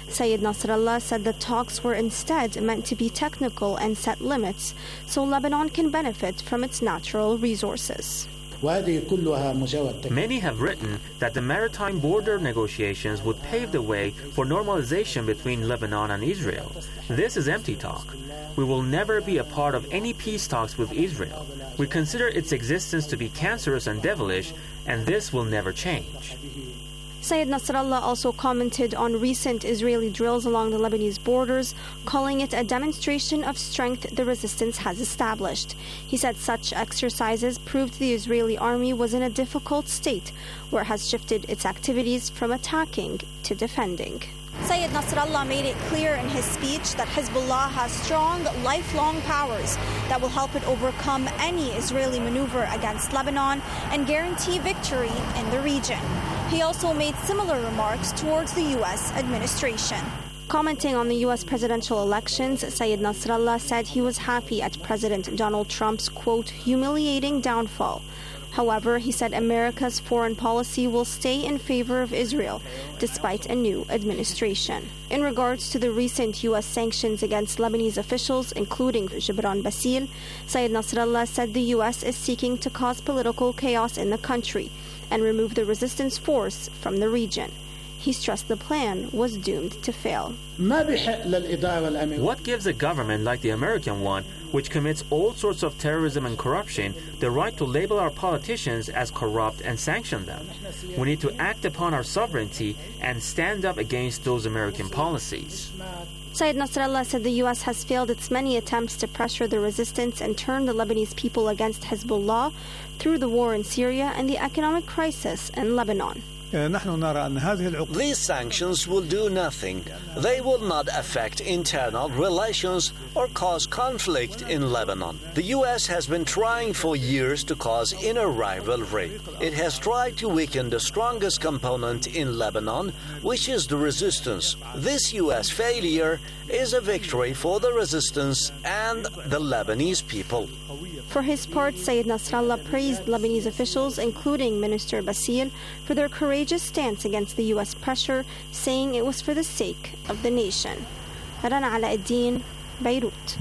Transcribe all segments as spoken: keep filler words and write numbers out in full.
Sayyid Nasrallah said the talks were instead meant to be technical and set limits so Lebanon can benefit from its natural resources. Many have written that the maritime border negotiations would pave the way for normalization between Lebanon and Israel. This is empty talk. We will never be a part of any peace talks with Israel. We consider its existence to be cancerous and devilish, and this will never change. Sayyid Nasrallah also commented on recent Israeli drills along the Lebanese borders, calling it a demonstration of strength the resistance has established. He said such exercises proved the Israeli army was in a difficult state, where it has shifted its activities from attacking to defending. Sayyid Nasrallah made it clear in his speech that Hezbollah has strong, lifelong powers that will help it overcome any Israeli maneuver against Lebanon and guarantee victory in the region. He also made similar remarks towards the U S administration. Commenting on the U S presidential elections, Sayyid Nasrallah said he was happy at President Donald Trump's, quote, humiliating downfall. However, he said America's foreign policy will stay in favor of Israel, despite a new administration. In regards to the recent U S sanctions against Lebanese officials, including Gibran Bassil, Sayyid Nasrallah said the U S is seeking to cause political chaos in the country and remove the resistance force from the region. He stressed the plan was doomed to fail. What gives a government like the American one, which commits all sorts of terrorism and corruption, the right to label our politicians as corrupt and sanction them? We need to act upon our sovereignty and stand up against those American policies. Sayyid Nasrallah said the U S has failed its many attempts to pressure the resistance and turn the Lebanese people against Hezbollah through the war in Syria and the economic crisis in Lebanon. These sanctions will do nothing. They will not affect internal relations or cause conflict in Lebanon. The U S has been trying for years to cause inner rivalry. It has tried to weaken the strongest component in Lebanon, which is the resistance. This U S failure is a victory for the resistance and the Lebanese people. For his part, Sayyid Nasrallah praised Lebanese officials, including Minister Bassil, for their courageous stance against the U S pressure, saying it was for the sake of the nation. Rana Alauddin, Beirut.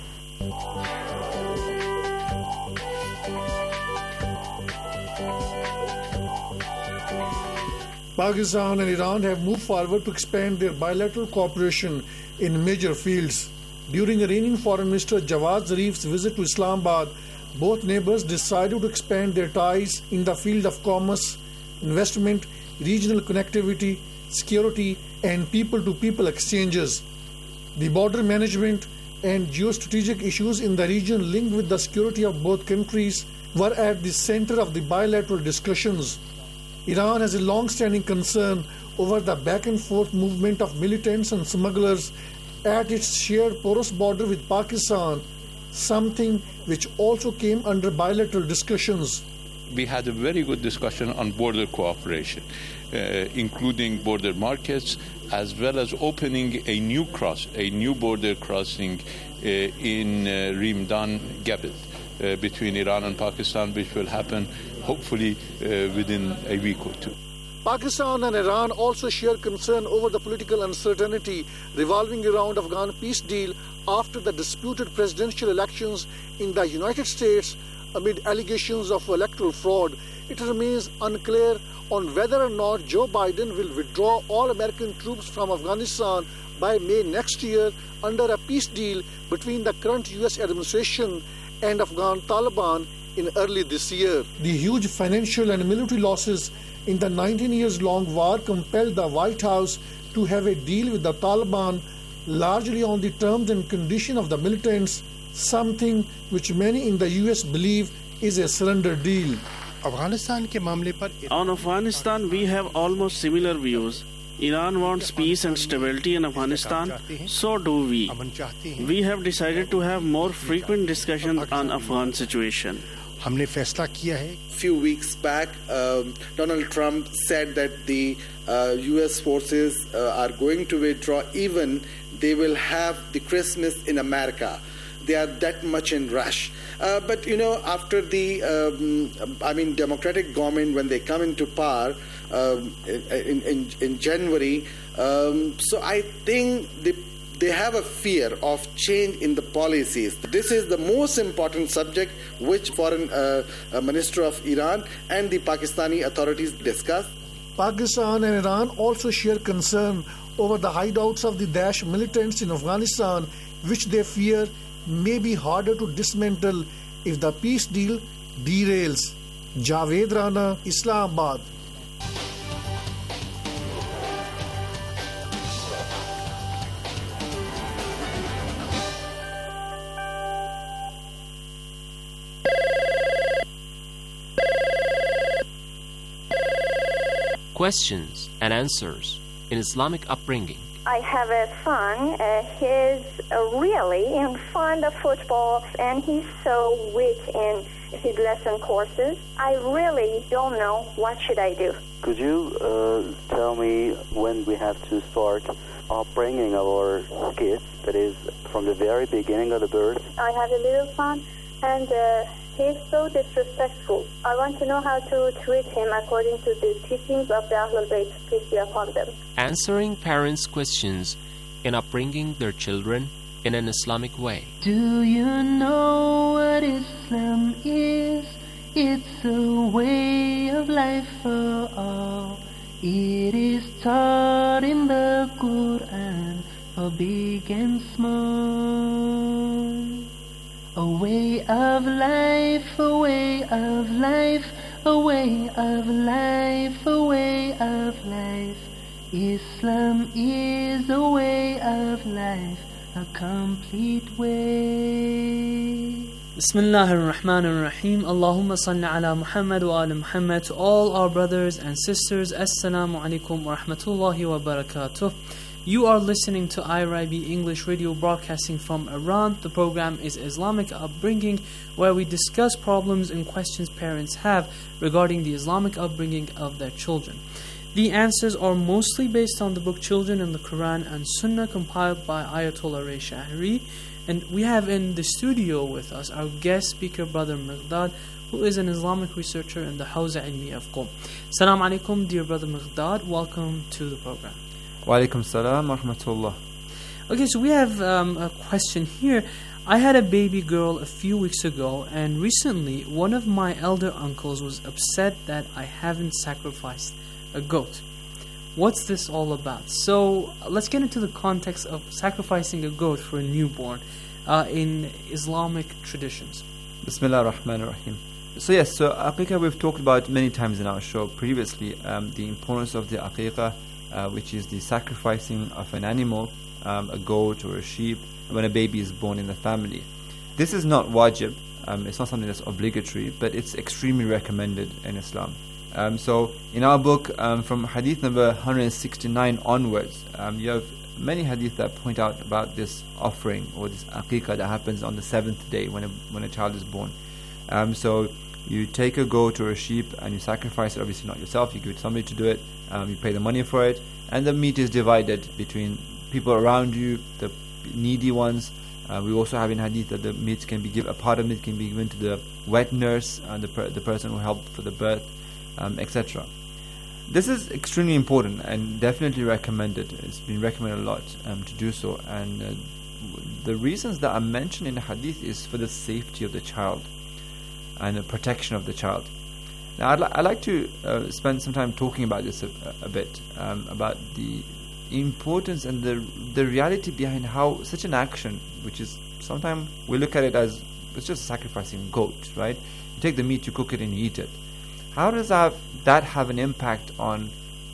Pakistan and Iran have moved forward to expand their bilateral cooperation in major fields. During Iranian Foreign Minister Javad Zarif's visit to Islamabad, both neighbors decided to expand their ties in the field of commerce, investment, regional connectivity, security, and people-to-people exchanges. The border management and geostrategic issues in the region linked with the security of both countries were at the center of the bilateral discussions. Iran has a long-standing concern over the back-and-forth movement of militants and smugglers at its shared porous border with Pakistan, something which also came under bilateral discussions. We had a very good discussion on border cooperation, uh, including border markets, as well as opening a new cross, a new border crossing uh, in uh, Rimdan Gabit uh, between Iran and Pakistan, which will happen hopefully uh, within a week or two. Pakistan and Iran also share concern over the political uncertainty revolving around Afghan peace deal after the disputed presidential elections in the United States amid allegations of electoral fraud. It remains unclear on whether or not Joe Biden will withdraw all American troops from Afghanistan by May next year under a peace deal between the current U S administration and Afghan Taliban in early this year. The huge financial and military losses in the nineteen years long war compelled the White House to have a deal with the Taliban largely on the terms and condition of the militants, something which many in the U S believe is a surrender deal. On Afghanistan, we have almost similar views. Iran wants peace and stability in Afghanistan, so do we. We have decided to have more frequent discussions on Afghan situation. A few weeks back, um, Donald Trump said that the uh, U S forces uh, are going to withdraw, even they will have the Christmas in America. They are that much in rush. Uh, but, you know, after the, um, I mean, Democratic government, when they come into power um, in, in, in January, Um, so I think the They have a fear of change in the policies. This is the most important subject which Foreign uh, uh, Minister of Iran and the Pakistani authorities discussed. Pakistan and Iran also share concern over the hideouts of the Daesh militants in Afghanistan, which they fear may be harder to dismantle if the peace deal derails. Javed Rana, Islamabad. Questions and answers in Islamic upbringing. I have a son. Uh, he's uh, really fond of football, and he's so weak in his lesson courses. I really don't know what should I do. Could you uh, tell me when we have to start upbringing our kids? That is, from the very beginning of the birth. I have a little son, and uh, he's so disrespectful. I want to know how to treat him according to the teachings of the Ahlul Bayt, peace be upon them. Answering parents' questions in upbringing their children in an Islamic way. Do you know what Islam is? It's a way of life for all. It is taught in the Quran for big and small. A way of life, a way of life, a way of life, a way of life. Islam is a way of life, a complete way. Bismillahir Rahmanir Rahim. Allahumma salli ala Muhammad wa ala Muhammad. To all our brothers and sisters, Assalamu alaikum wa rahmatullahi wa barakatuh. You are listening to I R I B English Radio, broadcasting from Iran. The program is Islamic Upbringing, where we discuss problems and questions parents have regarding the Islamic upbringing of their children. The answers are mostly based on the book Children in the Quran and Sunnah, compiled by Ayatollah Ray Shahri. And we have in the studio with us our guest speaker, Brother Miqdad, who is an Islamic researcher in the Hawza Ilmiya of Qom. Assalamu alaikum, dear Brother Miqdad. Welcome to the program. Wa alaikum salam wa rahmatullah. Okay, so we have um, a question here. I had a baby girl a few weeks ago, and recently one of my elder uncles was upset that I haven't sacrificed a goat. What's this all about? So let's get into the context of sacrificing a goat for a newborn uh, in Islamic traditions. Bismillah ar-Rahman ar-Rahim. So yes, so aqiqah we've talked about many times in our show previously, um, the importance of the aqiqah, uh, which is the sacrificing of an animal, um, a goat or a sheep, when a baby is born in the family. This is not wajib, um, it's not something that's obligatory, but it's extremely recommended in Islam. Um, so in our book, um, from hadith number one hundred sixty-nine onwards, um, you have many hadith that point out about this offering or this aqiqah that happens on the seventh day when a, when a child is born. Um, so you take a goat or a sheep and you sacrifice it, obviously not yourself, you give it to somebody to do it, um, you pay the money for it, and the meat is divided between people around you, the needy ones. Uh, we also have in hadith that the meat can be given, a part of it can be given to the wet nurse and the, per, the person who helped for the birth, um, et cetera. This is extremely important and definitely recommended. It's been recommended a lot um, to do so, and uh, the reasons that are mentioned in the hadith is for the safety of the child and the protection of the child. Now I'd, li- I'd like to uh, spend some time talking about this a, a bit, um, about the importance and the the reality behind how such an action, which is sometimes we look at it as it's just sacrificing goat, right? You take the meat, you cook it and you eat it. How does that, that have an impact on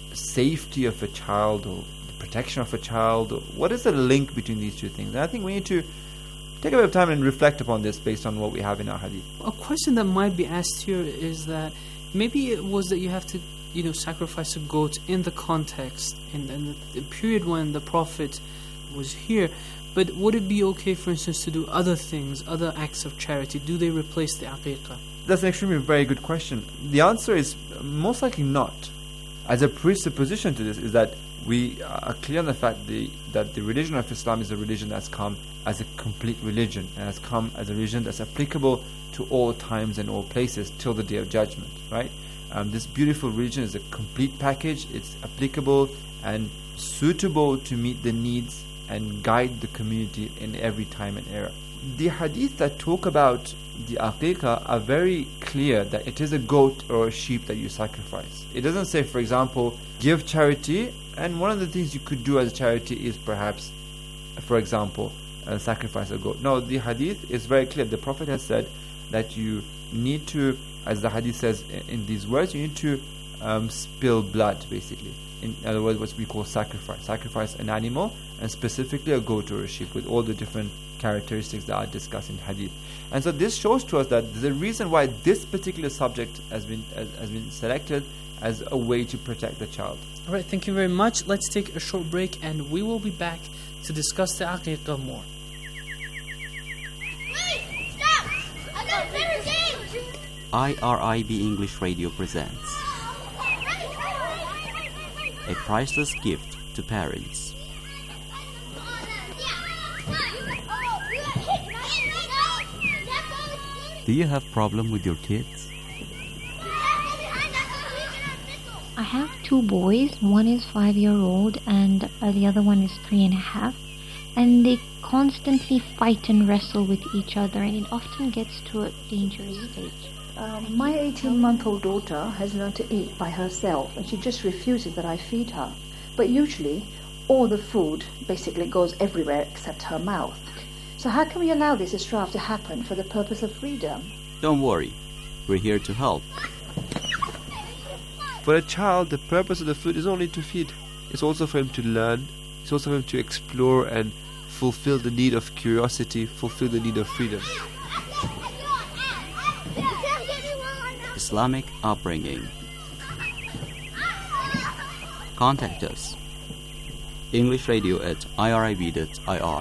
safety of a child or the protection of a child? Or what is the link between these two things? And I think we need to take a bit of time and reflect upon this based on what we have in our hadith. A question that might be asked here is that maybe it was that you have to, you know, sacrifice a goat in the context in, in the period when the Prophet was here. But would it be okay, for instance, to do other things, other acts of charity? Do they replace the aqiqah? That's an extremely very good question. The answer is most likely not. As a presupposition to this is that we are clear on the fact the, that the religion of Islam is a religion that's come as a complete religion and has come as a religion that's applicable to all times and all places till the Day of Judgment, right? Um, this beautiful religion is a complete package. It's applicable and suitable to meet the needs and guide the community in every time and era. The hadith that talk about the aqiqah are very clear that it is a goat or a sheep that you sacrifice. It doesn't say, for example, give charity, and one of the things you could do as a charity is perhaps, for example, uh, sacrifice a goat. No, the hadith is very clear. The Prophet has said that you need to, as the hadith says in these words, you need to um, spill blood, basically. In other words, what we call sacrifice. Sacrifice an animal, and specifically a goat or a sheep, with all the different characteristics that are discussed in hadith. And so this shows to us that the reason why this particular subject has been has, has been selected as a way to protect the child. All right, thank you very much. Let's take a short break and we will be back to discuss the aqiqah more. Wait, stop! I got a better game! I R I B English Radio presents a priceless gift to parents. Do you have problem with your kids? I have two boys. One is five-year-old and uh, the other one is three and a half. And they constantly fight and wrestle with each other, and it often gets to a dangerous stage. Um, my eighteen-month-old daughter has learned to eat by herself, and she just refuses that I feed her. But usually, all the food basically goes everywhere except her mouth. So how can we allow this strife to happen for the purpose of freedom? Don't worry, we're here to help. For a child, the purpose of the food is only to feed. It's also for him to learn. It's also for him to explore and fulfill the need of curiosity, fulfill the need of freedom. Islamic upbringing. Contact us. English Radio at I R I B dot I R.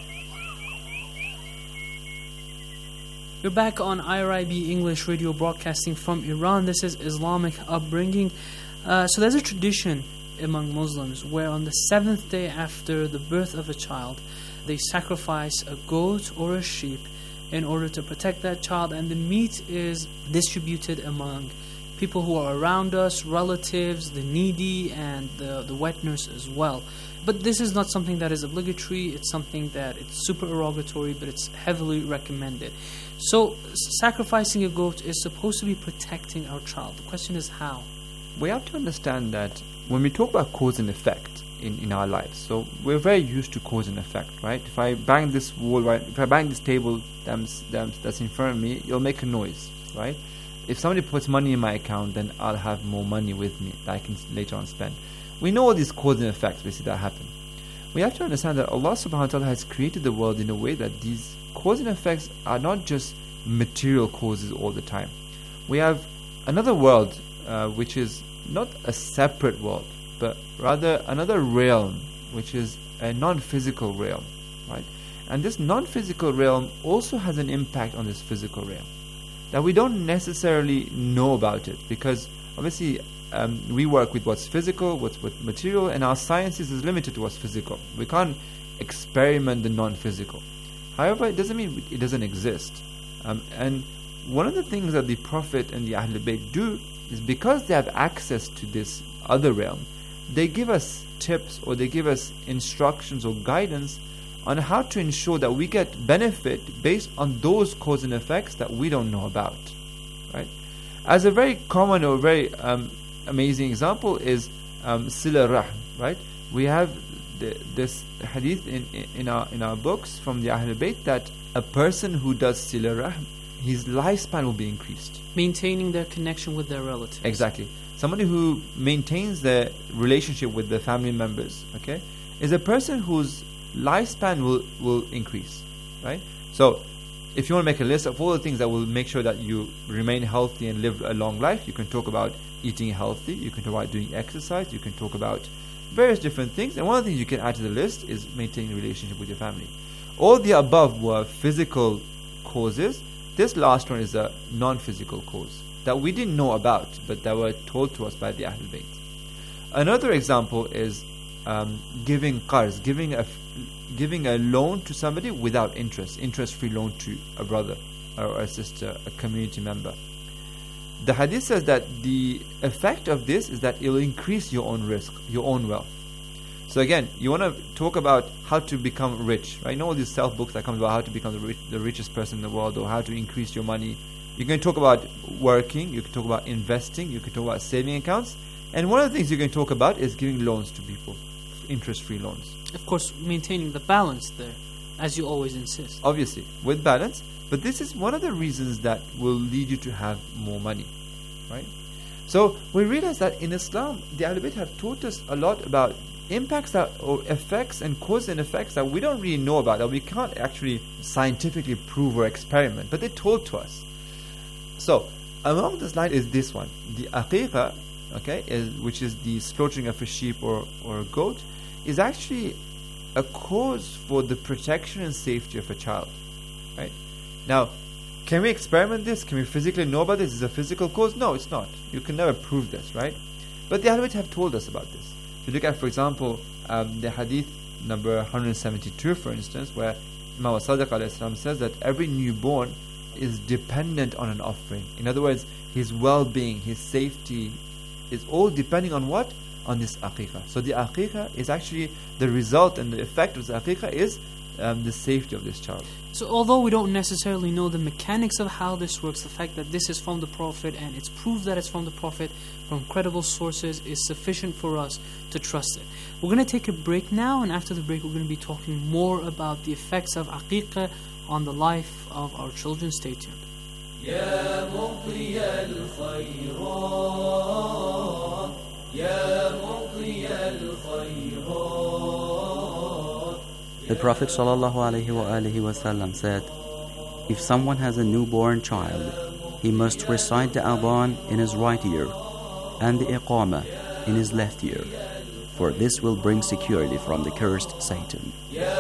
We're back on I R I B English Radio, broadcasting from Iran. This is Islamic upbringing. Uh, so there's a tradition among Muslims where on the seventh day after the birth of a child, they sacrifice a goat or a sheep in order to protect that child, and the meat is distributed among people who are around us, relatives, the needy, and the, the wet nurse as well. But this is not something that is obligatory. It's something that it's supererogatory, but it's heavily recommended. So sacrificing a goat is supposed to be protecting our child. The question is how? We have to understand that when we talk about cause and effect in, in our lives, so we're very used to cause and effect, right? If I bang this wall, right? If I bang this table that's, that's in front of me, it'll make a noise, right? If somebody puts money in my account, then I'll have more money with me that I can later on spend. We know all these cause and effects basically that happen. We have to understand that Allah subhanahu wa ta'ala has created the world in a way that these cause and effects are not just material causes all the time. We have another world uh, which is not a separate world, but rather another realm, which is a non-physical realm, right? And this non-physical realm also has an impact on this physical realm that we don't necessarily know about it, because obviously um, we work with what's physical, what's with material, and our sciences is limited to what's physical. We can't experiment the non-physical. However, it doesn't mean it doesn't exist. Um, and one of the things that the Prophet and the Ahlul Bayt do is, because they have access to this other realm, they give us tips or they give us instructions or guidance on how to ensure that we get benefit based on those cause and effects that we don't know about, right? As a very common or very um, amazing example is um, Sila Rahm, right? We have the, this hadith in, in our in our books from the Ahlul Bayt that a person who does Sila Rahm, his lifespan will be increased. Maintaining their connection with their relatives. Exactly. Somebody who maintains their relationship with their family members, okay, is a person whose lifespan will, will increase, right? So, if you want to make a list of all the things that will make sure that you remain healthy and live a long life, you can talk about eating healthy, you can talk about doing exercise, you can talk about various different things, and one of the things you can add to the list is maintaining a relationship with your family. All the above were physical causes. This last one is a non-physical cause that we didn't know about, but that were told to us by the Ahlul Bayt. Another example is um, giving qarz, giving a giving a loan to somebody without interest, interest-free loan to a brother or a sister, a community member. The hadith says that the effect of this is that it will increase your own risk, your own wealth. So again, you want to talk about how to become rich, right? You know all these self-books that come about how to become the, rich, the richest person in the world, or how to increase your money. You can talk about working, you can talk about investing, you can talk about saving accounts, and one of the things you can talk about is giving loans to people, interest-free loans. Of course, maintaining the balance there, as you always insist. Obviously, with balance, but this is one of the reasons that will lead you to have more money, right? So we realize that in Islam, the Ahlul Bayt have taught us a lot about impacts that, or effects and cause and effects that we don't really know about, that we can't actually scientifically prove or experiment, but they're told to us. So along this line is this one, the aqiqah, okay, is, which is the slaughtering of a sheep or, or a goat, is actually a cause for the protection and safety of a child, right? Now, can we experiment this? Can we physically know about this? Is it a physical cause? No, it's not. You can never prove this, right? But the Ahlul Bayt have told us about this. If you look at, for example, um, the hadith number one hundred seventy-two, for instance, where Imam Sadiq alayhi salam says that every newborn is dependent on an offering. In other words, his well-being, his safety is all depending on what? On this aqiqah. So the aqiqah is actually the result, and the effect of the aqiqah is um, the safety of this child. So although we don't necessarily know the mechanics of how this works, the fact that this is from the Prophet and it's proved that it's from the Prophet from credible sources is sufficient for us to trust it. We're going to take a break now, and after the break we're going to be talking more about the effects of aqiqah on the life of our children. Stay tuned. يا مضي الخيرات يا مضي الخيرات. The Prophet ﷺ said, if someone has a newborn child, he must recite the adhan in his right ear and the iqamah in his left ear, for this will bring security from the cursed Satan.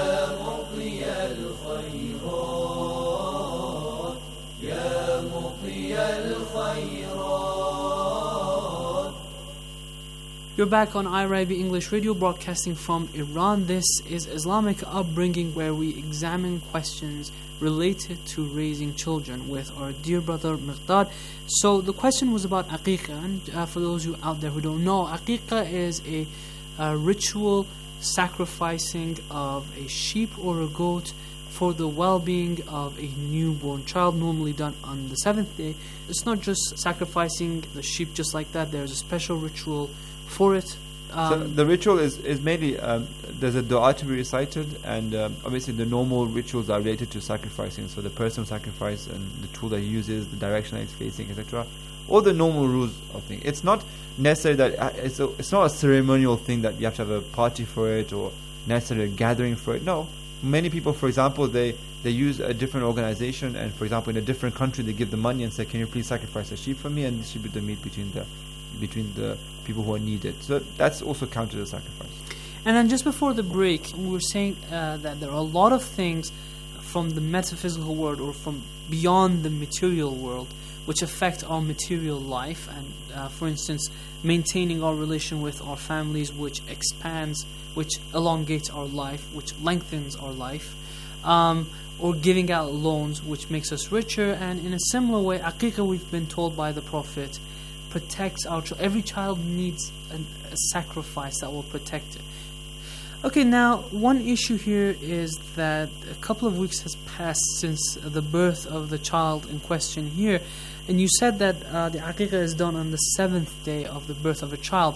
You're back on I R I B English Radio, broadcasting from Iran. This is Islamic Upbringing, where we examine questions related to raising children with our dear brother Miqdad. So the question was about aqiqah, and uh, for those of you out there who don't know, aqiqah is a, a ritual sacrificing of a sheep or a goat for the well-being of a newborn child, normally done on the seventh day. It's not just sacrificing the sheep just like that. There's a special ritual for it. Um, so the ritual is, is mainly, um, there's a dua to be recited, and um, obviously the normal rituals are related to sacrificing. So the person sacrifice and the tool that he uses, the direction that he's facing, et cetera. All the normal rules of things. It's not necessary that uh, it's, a, it's not a ceremonial thing that you have to have a party for it or necessarily a gathering for it. No. Many people, for example, they, they use a different organization, and for example in a different country they give the money and say, can you please sacrifice a sheep for me and distribute the meat between the between the people who need it. So that's also counted as sacrifice. And then just before the break, we were saying uh, that there are a lot of things from the metaphysical world or from beyond the material world which affect our material life. And uh, for instance, maintaining our relation with our families, which expands, which elongates our life, which lengthens our life. Um, or giving out loans, which makes us richer. And in a similar way, aqiqah, we've been told by the Prophet, protects our child. Every child needs a, a sacrifice that will protect it. Okay, now one issue here is that a couple of weeks has passed since the birth of the child in question here, and you said that uh, the aqiqah is done on the seventh day of the birth of a child.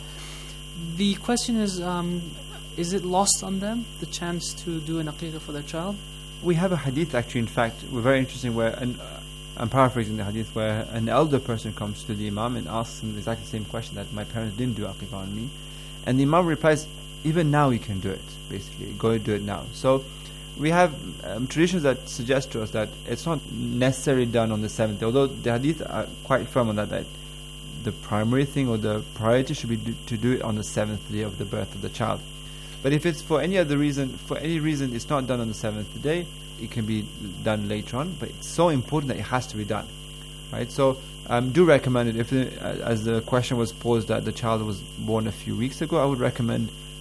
The question is, um, is it lost on them, the chance to do an aqiqah for their child? We have a hadith actually, in fact, very interesting, where an, uh, I'm paraphrasing the hadith, where an elder person comes to the Imam and asks him exactly the same question, that my parents didn't do aqiqah on me. And the Imam replies, even now you can do it, basically. Go and do it now. So we have um, traditions that suggest to us that it's not necessarily done on the seventh day, although the hadith are quite firm on that, that the primary thing or the priority should be do, to do it on the seventh day of the birth of the child. But if it's for any other reason, for any reason it's not done on the seventh day, it can be done later on, but it's so important that it has to be done, right? So um, do recommend it. If, uh, as the question was posed that the child was born a few weeks ago, I would recommend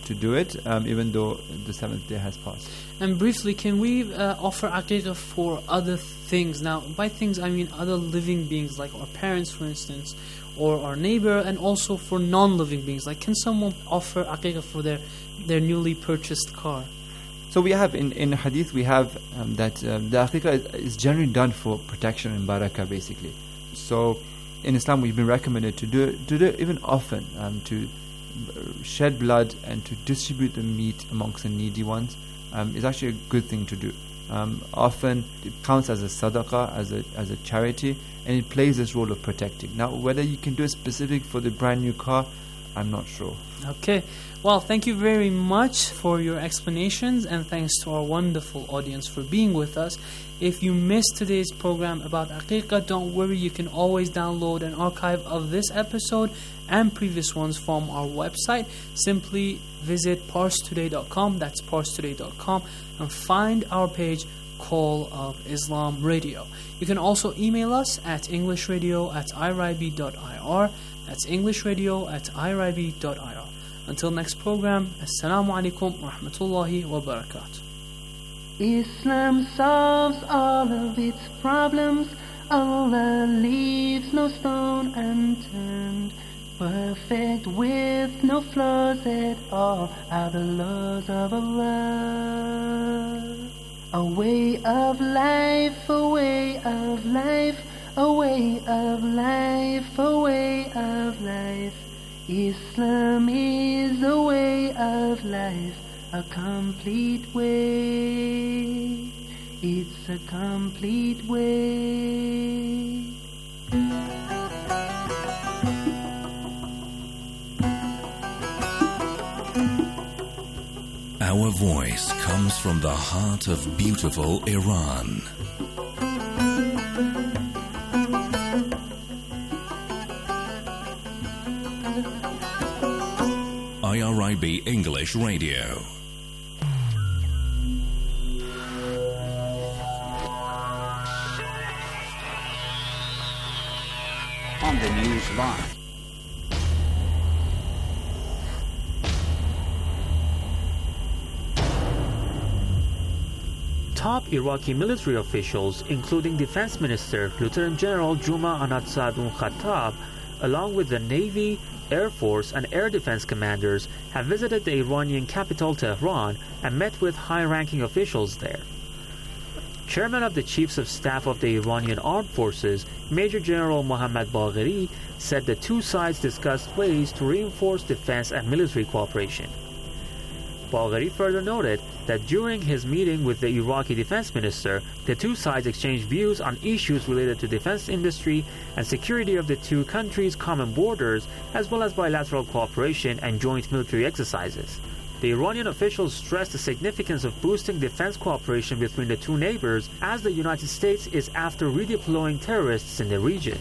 to do it, um, even though the seventh day has passed. And briefly, can we uh, offer aqiqah for other things? Now, by things, I mean other living beings, like our parents, for instance, or our neighbor, and also for non-living beings. Like, can someone offer aqiqah for their, their newly purchased car? So we have, in, in hadith, we have um, that um, the aqiqah is, is generally done for protection and barakah, basically. So in Islam, we've been recommended to do it, to do it even often, um, to shed blood and to distribute the meat amongst the needy ones. Um, is actually a good thing to do. Um, often it counts as a sadaqah, as a as a charity, and it plays this role of protecting. Now, whether you can do it specific for the brand new car, I'm not sure. Okay. Well, thank you very much for your explanations, and thanks to our wonderful audience for being with us. If you missed today's program about aqiqah, don't worry, you can always download an archive of this episode and previous ones from our website. Simply visit parse today dot com, that's parse today dot com, and find our page, Call of Islam Radio. You can also email us at englishradio at irib dot I R. That's englishradio at irib dot I R. Until next program, Assalamu alaikum wa rahmatullahi wa barakatuh. Islam solves all of its problems. Allah leaves no stone unturned. Perfect with no flaws at all are the laws of Allah. A way of life, a way of life, a way of life, a way of life. Islam is a way of life, a complete way. It's a complete way. Our voice comes from the heart of beautiful Iran. I R I B English Radio. On the News Line. Top Iraqi military officials, including Defense Minister Lieutenant General Juma Anad Saadun Khattab, along with the Navy, Air Force, and Air Defense commanders, have visited the Iranian capital Tehran and met with high-ranking officials there. Chairman of the Chiefs of Staff of the Iranian Armed Forces, Major General Mohammad Bagheri, said the two sides discussed ways to reinforce defense and military cooperation. Bagheri further noted that during his meeting with the Iraqi defense minister, the two sides exchanged views on issues related to defense industry and security of the two countries' common borders, as well as bilateral cooperation and joint military exercises. The Iranian officials stressed the significance of boosting defense cooperation between the two neighbors, as the United States is after redeploying terrorists in the region.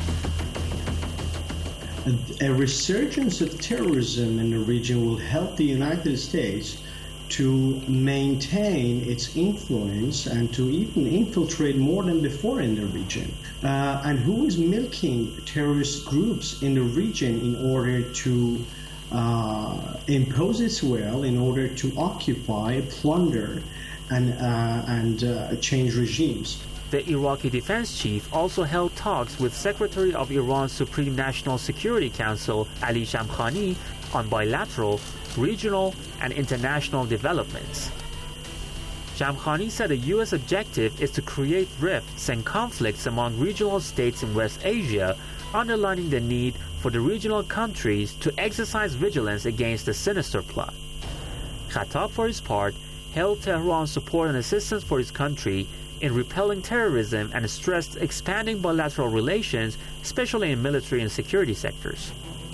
A resurgence of terrorism in the region will help the United States to maintain its influence and to even infiltrate more than before in the region. Uh, and who is milking terrorist groups in the region in order to uh, impose its will, in order to occupy, plunder, and, uh, and uh, change regimes? The Iraqi defense chief also held talks with Secretary of Iran's Supreme National Security Council, Ali Shamkhani, on bilateral, regional, and international developments. Shamkhani said the U S objective is to create rifts and conflicts among regional states in West Asia, underlining the need for the regional countries to exercise vigilance against the sinister plot. Khattab, for his part, hailed Tehran's support and assistance for his country in repelling terrorism and stressed expanding bilateral relations, especially in military and security sectors.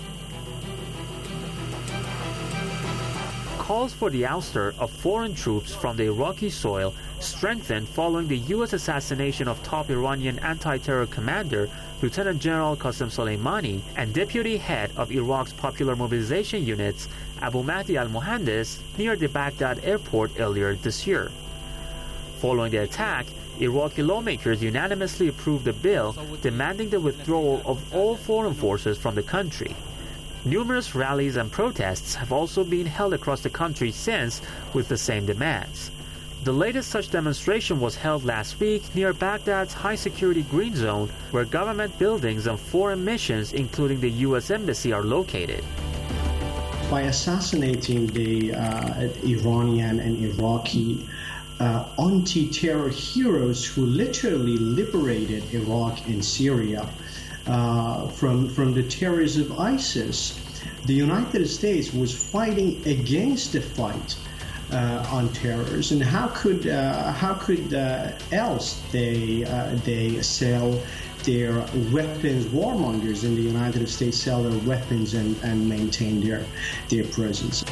Calls for the ouster of foreign troops from the Iraqi soil strengthened following the U S assassination of top Iranian anti-terror commander Lieutenant General Qasem Soleimani and deputy head of Iraq's Popular Mobilization Units Abu Mahdi al-Muhandis near the Baghdad airport earlier this year. Following the attack, Iraqi lawmakers unanimously approved a bill demanding the withdrawal of all foreign forces from the country. Numerous rallies and protests have also been held across the country since with the same demands. The latest such demonstration was held last week near Baghdad's high-security green zone, where government buildings and foreign missions, including the U S Embassy, are located. By assassinating the uh, Iranian and Iraqi uh, anti-terror heroes who literally liberated Iraq and Syria uh, from, from the terrors of ISIS, the United States was fighting against the fight uh, on terrorists. And how could uh, how could uh, else they uh, they sell their weapons, warmongers in the United States sell their weapons and, and maintain their, their presence.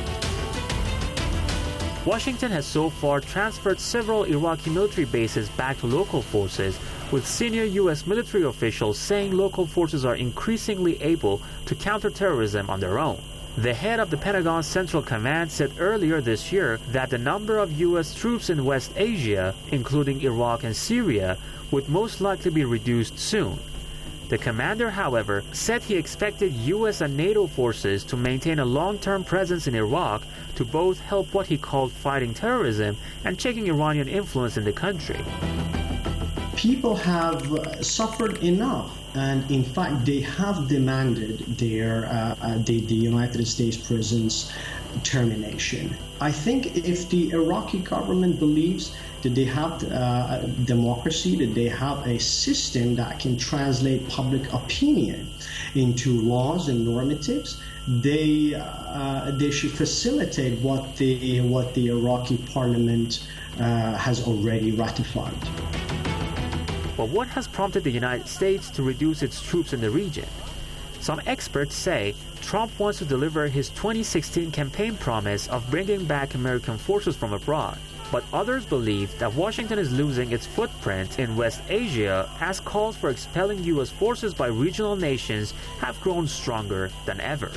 Washington has so far transferred several Iraqi military bases back to local forces, with senior U S military officials saying local forces are increasingly able to counter terrorism on their own. The head of the Pentagon's Central Command said earlier this year that the number of U S troops in West Asia, including Iraq and Syria, would most likely be reduced soon. The commander, however, said he expected U S and NATO forces to maintain a long-term presence in Iraq to both help what he called fighting terrorism and checking Iranian influence in the country. People have suffered enough, and in fact they have demanded their uh, uh, the, the United States presence termination. I think if the Iraqi government believes that they have uh, democracy, that they have a system that can translate public opinion into laws and normatives, they uh, they should facilitate what the what the Iraqi parliament uh, has already ratified. But what has prompted the United States to reduce its troops in the region? Some experts say Trump wants to deliver his twenty sixteen campaign promise of bringing back American forces from abroad. But others believe that Washington is losing its footprint in West Asia as calls for expelling U S forces by regional nations have grown stronger than ever.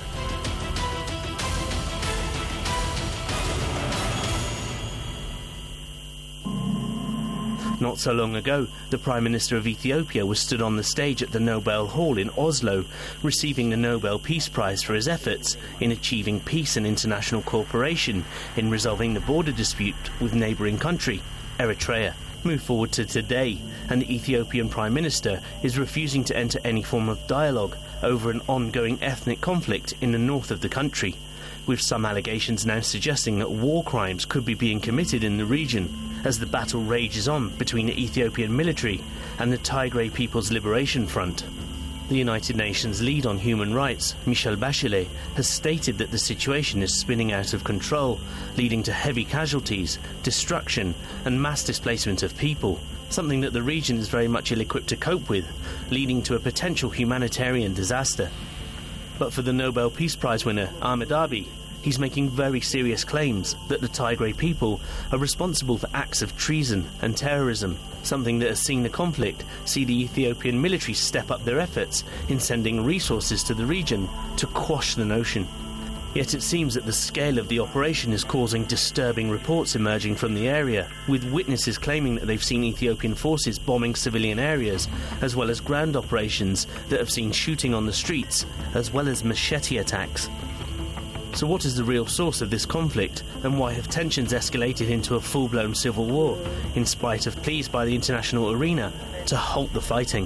Not so long ago, the Prime Minister of Ethiopia was stood on the stage at the Nobel Hall in Oslo, receiving the Nobel Peace Prize for his efforts in achieving peace and international cooperation in resolving the border dispute with neighbouring country, Eritrea. Move forward to today, and the Ethiopian Prime Minister is refusing to enter any form of dialogue over an ongoing ethnic conflict in the north of the country, with some allegations now suggesting that war crimes could be being committed in the region as the battle rages on between the Ethiopian military and the Tigray People's Liberation Front. The United Nations lead on human rights, Michelle Bachelet, has stated that the situation is spinning out of control, leading to heavy casualties, destruction and mass displacement of people, something that the region is very much ill-equipped to cope with, leading to a potential humanitarian disaster. But for the Nobel Peace Prize winner, Ahmed Abiy, he's making very serious claims that the Tigray people are responsible for acts of treason and terrorism, something that has seen the conflict see the Ethiopian military step up their efforts in sending resources to the region to quash the notion. Yet it seems that the scale of the operation is causing disturbing reports emerging from the area, with witnesses claiming that they've seen Ethiopian forces bombing civilian areas, as well as ground operations that have seen shooting on the streets, as well as machete attacks. So what is the real source of this conflict, and why have tensions escalated into a full-blown civil war, in spite of pleas by the international arena to halt the fighting?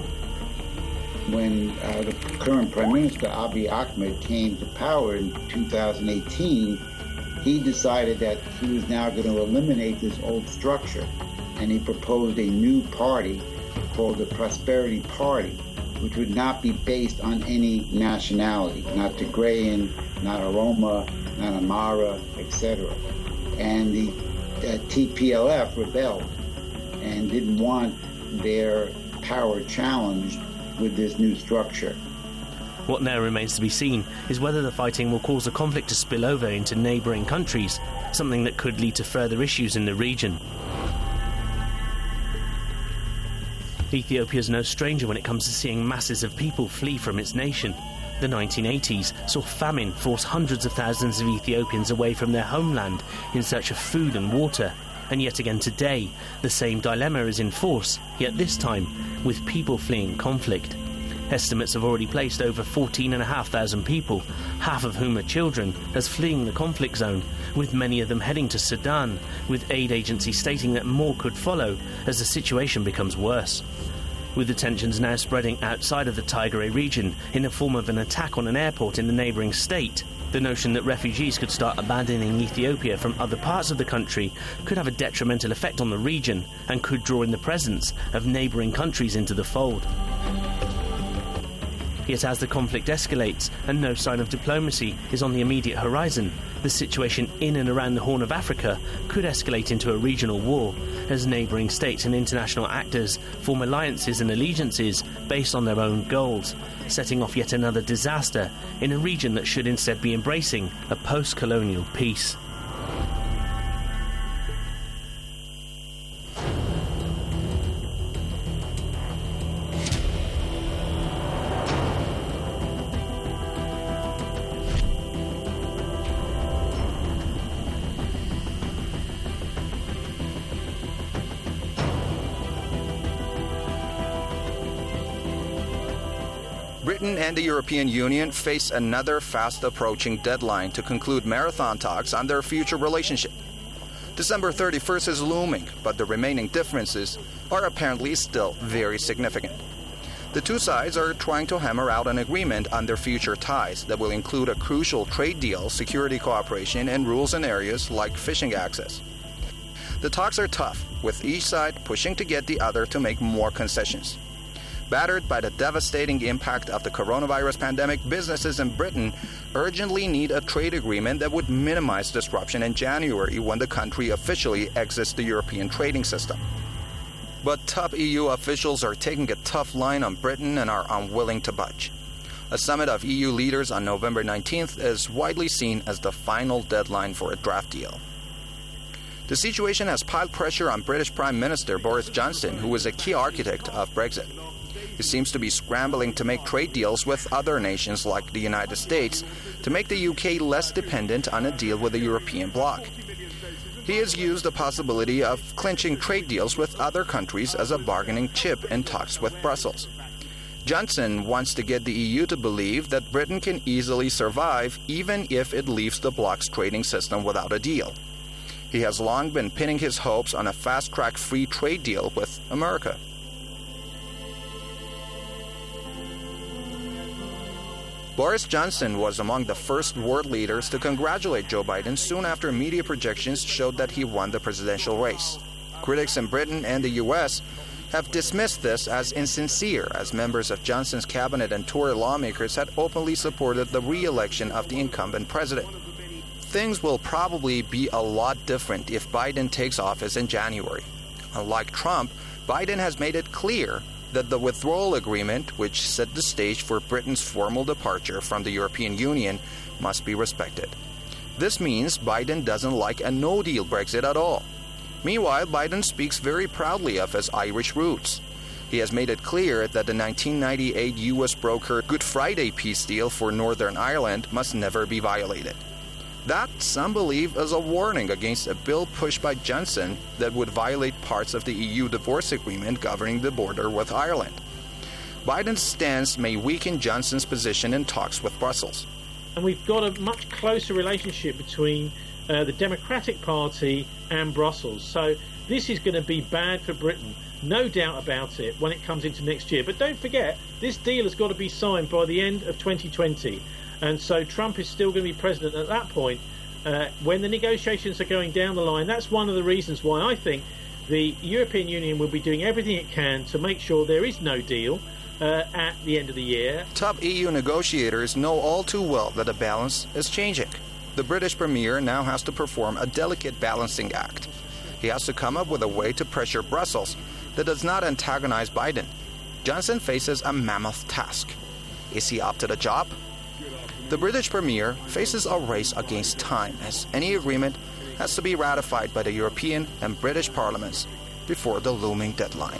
When uh, the current Prime Minister, Abiy Ahmed, came to power in two thousand eighteen, he decided that he was now going to eliminate this old structure, and he proposed a new party called the Prosperity Party, which would not be based on any nationality, not Tigrayan, not Oroma, not Amhara, et cetera. And the uh, T P L F rebelled and didn't want their power challenged with this new structure. What now remains to be seen is whether the fighting will cause the conflict to spill over into neighbouring countries, something that could lead to further issues in the region. Ethiopia is no stranger when it comes to seeing masses of people flee from its nation. The nineteen eighties saw famine force hundreds of thousands of Ethiopians away from their homeland in search of food and water. And yet again today, the same dilemma is in force, yet this time with people fleeing conflict. Estimates have already placed over fourteen thousand five hundred people, half of whom are children, as fleeing the conflict zone, with many of them heading to Sudan, with aid agencies stating that more could follow as the situation becomes worse. With the tensions now spreading outside of the Tigray region in the form of an attack on an airport in the neighbouring state, the notion that refugees could start abandoning Ethiopia from other parts of the country could have a detrimental effect on the region and could draw in the presence of neighbouring countries into the fold. Yet as the conflict escalates and no sign of diplomacy is on the immediate horizon, the situation in and around the Horn of Africa could escalate into a regional war as neighbouring states and international actors form alliances and allegiances based on their own goals, setting off yet another disaster in a region that should instead be embracing a post-colonial peace. Britain and the European Union face another fast-approaching deadline to conclude marathon talks on their future relationship. December thirty-first is looming, but the remaining differences are apparently still very significant. The two sides are trying to hammer out an agreement on their future ties that will include a crucial trade deal, security cooperation, and rules in areas like fishing access. The talks are tough, with each side pushing to get the other to make more concessions. Battered by the devastating impact of the coronavirus pandemic, businesses in Britain urgently need a trade agreement that would minimize disruption in January when the country officially exits the European trading system. But top E U officials are taking a tough line on Britain and are unwilling to budge. A summit of E U leaders on November nineteenth is widely seen as the final deadline for a draft deal. The situation has piled pressure on British Prime Minister Boris Johnson, who was a key architect of Brexit. He seems to be scrambling to make trade deals with other nations like the United States to make the U K less dependent on a deal with the European bloc. He has used the possibility of clinching trade deals with other countries as a bargaining chip in talks with Brussels. Johnson wants to get the E U to believe that Britain can easily survive even if it leaves the bloc's trading system without a deal. He has long been pinning his hopes on a fast-track free trade deal with America. Boris Johnson was among the first world leaders to congratulate Joe Biden soon after media projections showed that he won the presidential race. Critics in Britain and the U S have dismissed this as insincere, as members of Johnson's cabinet and Tory lawmakers had openly supported the re-election of the incumbent president. Things will probably be a lot different if Biden takes office in January. Unlike Trump, Biden has made it clear that the withdrawal agreement, which set the stage for Britain's formal departure from the European Union, must be respected. This means Biden doesn't like a no-deal Brexit at all. Meanwhile, Biden speaks very proudly of his Irish roots. He has made it clear that the nineteen ninety-eight U S brokered Good Friday peace deal for Northern Ireland must never be violated. That, some believe, is a warning against a bill pushed by Johnson that would violate parts of the E U divorce agreement governing the border with Ireland. Biden's stance may weaken Johnson's position in talks with Brussels. And we've got a much closer relationship between uh, the Democratic Party and Brussels. So this is going to be bad for Britain, no doubt about it, when it comes into next year. But don't forget, this deal has got to be signed by the end of twenty twenty. And so Trump is still going to be president at that point. Uh, when the negotiations are going down the line, that's one of the reasons why I think the European Union will be doing everything it can to make sure there is no deal uh, at the end of the year. Top E U negotiators know all too well that the balance is changing. The British Premier now has to perform a delicate balancing act. He has to come up with a way to pressure Brussels that does not antagonize Biden. Johnson faces a mammoth task. Is he up to the job? The British Premier faces a race against time, as any agreement has to be ratified by the European and British parliaments before the looming deadline.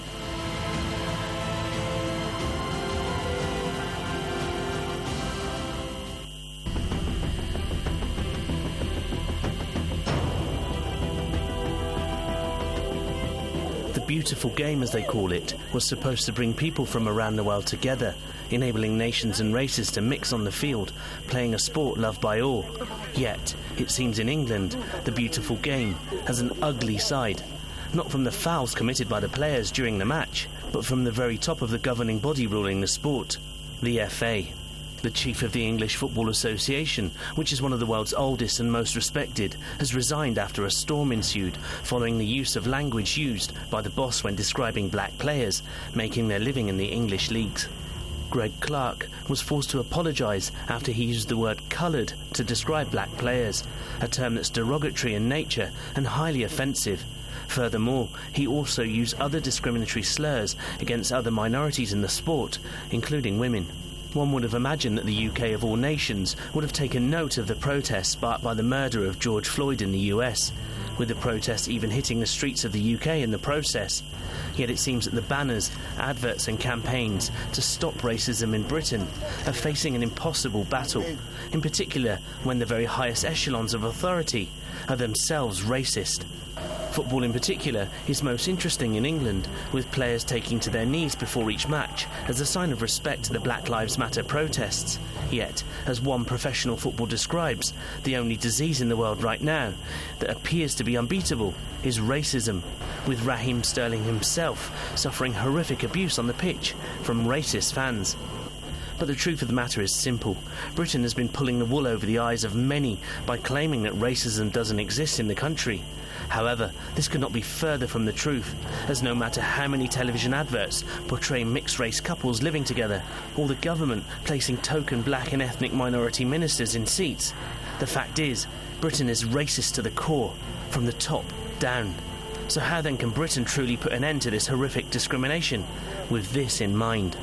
The beautiful game, as they call it, was supposed to bring people from around the world together, enabling nations and races to mix on the field, playing a sport loved by all. Yet, it seems in England, the beautiful game has an ugly side. Not from the fouls committed by the players during the match, but from the very top of the governing body ruling the sport, the F A. The chief of the English Football Association, which is one of the world's oldest and most respected, has resigned after a storm ensued following the use of language used by the boss when describing black players making their living in the English leagues. Greg Clark was forced to apologise after he used the word coloured to describe black players, a term that's derogatory in nature and highly offensive. Furthermore, he also used other discriminatory slurs against other minorities in the sport, including women. One would have imagined that the U K of all nations would have taken note of the protests sparked by the murder of George Floyd in the U S, with the protests even hitting the streets of the U K in the process. Yet it seems that the banners, adverts and campaigns to stop racism in Britain are facing an impossible battle, in particular when the very highest echelons of authority are themselves racist. Football in particular is most interesting in England, with players taking to their knees before each match as a sign of respect to the Black Lives Matter protests. Yet, as one professional football describes, the only disease in the world right now that appears to be unbeatable is racism, with Raheem Sterling himself suffering horrific abuse on the pitch from racist fans. But the truth of the matter is simple. Britain has been pulling the wool over the eyes of many by claiming that racism doesn't exist in the country. However, this could not be further from the truth, as no matter how many television adverts portray mixed-race couples living together, or the government placing token black and ethnic minority ministers in seats, the fact is, Britain is racist to the core, from the top down. So how then can Britain truly put an end to this horrific discrimination, with this in mind?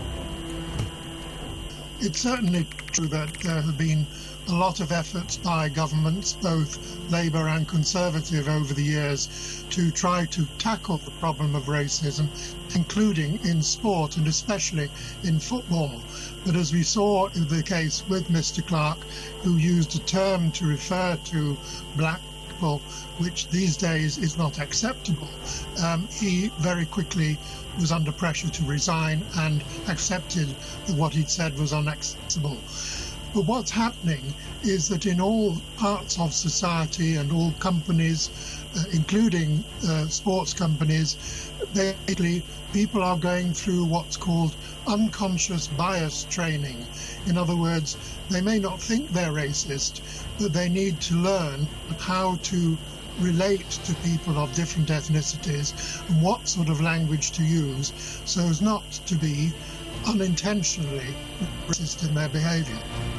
It's certainly true that there have been a lot of efforts by governments, both Labour and Conservative, over the years to try to tackle the problem of racism, including in sport and especially in football. But as we saw in the case with Mister Clark, who used a term to refer to black people, which these days is not acceptable, um, he very quickly was under pressure to resign and accepted that what he'd said was unacceptable. But what's happening is that in all parts of society and all companies, uh, including uh, sports companies, basically people are going through what's called unconscious bias training. In other words, they may not think they're racist, but they need to learn how to relate to people of different ethnicities and what sort of language to use so as not to be unintentionally racist in their behaviour.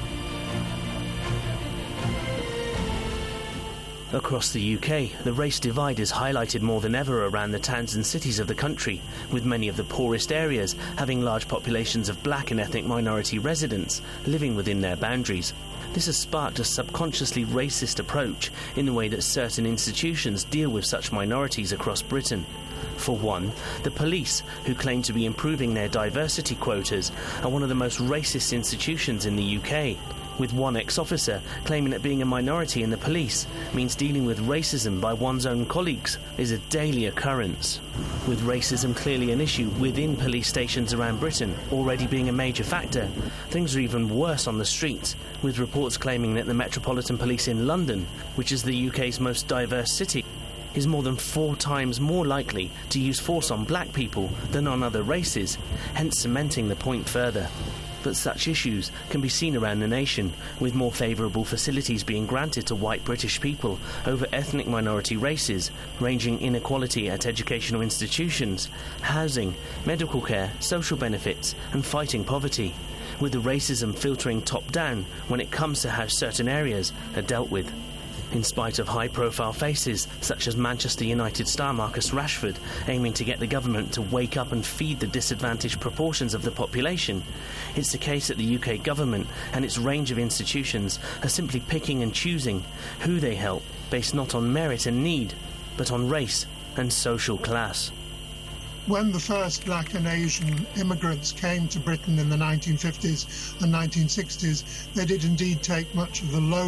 Across the U K, the race divide is highlighted more than ever around the towns and cities of the country, with many of the poorest areas having large populations of black and ethnic minority residents living within their boundaries. This has sparked a subconsciously racist approach in the way that certain institutions deal with such minorities across Britain. For one, the police, who claim to be improving their diversity quotas, are one of the most racist institutions in the U K, with one ex-officer claiming that being a minority in the police means dealing with racism by one's own colleagues is a daily occurrence. With racism clearly an issue within police stations around Britain already being a major factor, things are even worse on the streets, with reports claiming that the Metropolitan Police in London, which is the U K's most diverse city, is more than four times more likely to use force on black people than on other races, hence cementing the point further. But such issues can be seen around the nation, with more favourable facilities being granted to white British people over ethnic minority races, ranging inequality at educational institutions, housing, medical care, social benefits, and fighting poverty, with the racism filtering top down when it comes to how certain areas are dealt with. In spite of high-profile faces such as Manchester United star Marcus Rashford aiming to get the government to wake up and feed the disadvantaged proportions of the population, it's the case that the U K government and its range of institutions are simply picking and choosing who they help based not on merit and need, but on race and social class. When the first black and Asian immigrants came to Britain in the nineteen fifties and nineteen sixties, they did indeed take much of the low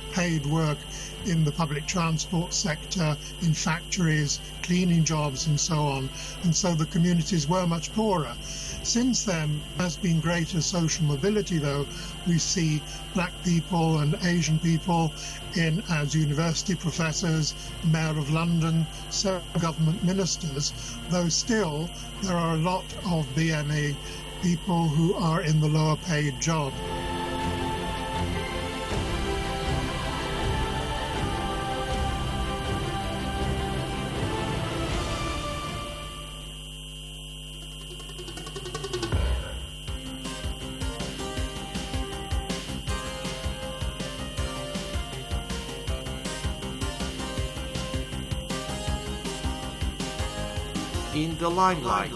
paid work in the public transport sector, in factories, cleaning jobs and so on. And so the communities were much poorer. Since then, there has been greater social mobility, though. We see black people and Asian people in as university professors, Mayor of London, several government ministers, though still there are a lot of B M E people who are in the lower paid job. In the limelight.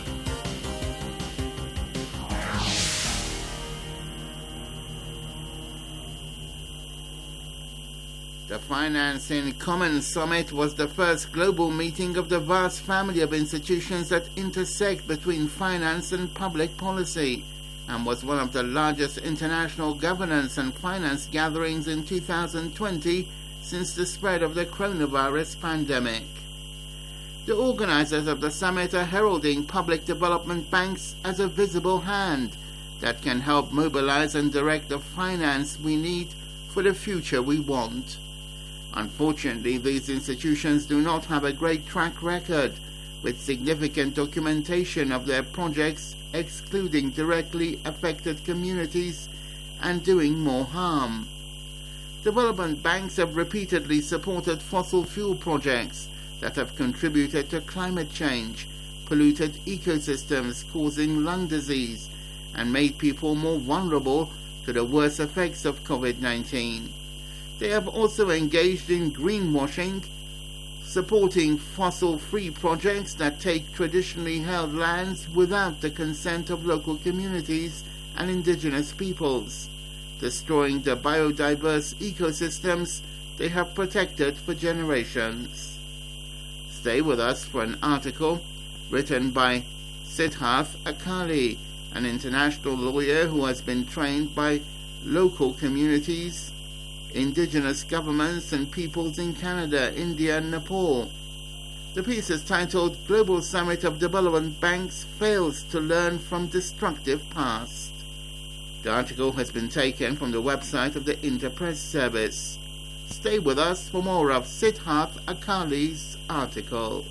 The Finance in Common Summit was the first global meeting of the vast family of institutions that intersect between finance and public policy, and was one of the largest international governance and finance gatherings in two thousand twenty since the spread of the coronavirus pandemic. The organizers of the summit are heralding public development banks as a visible hand that can help mobilize and direct the finance we need for the future we want. Unfortunately, these institutions do not have a great track record, with significant documentation of their projects excluding directly affected communities and doing more harm. Development banks have repeatedly supported fossil fuel projects that have contributed to climate change, polluted ecosystems causing lung disease, and made people more vulnerable to the worst effects of COVID nineteen. They have also engaged in greenwashing, supporting fossil-free projects that take traditionally held lands without the consent of local communities and indigenous peoples, destroying the biodiverse ecosystems they have protected for generations. Stay with us for an article written by Siddharth Akali, an international lawyer who has been trained by local communities, indigenous governments and peoples in Canada, India and Nepal. The piece is titled Global Summit of Development Banks Fails to Learn from Destructive Past. The article has been taken from the website of the Interpress Service. Stay with us for more of Siddharth Akali's article.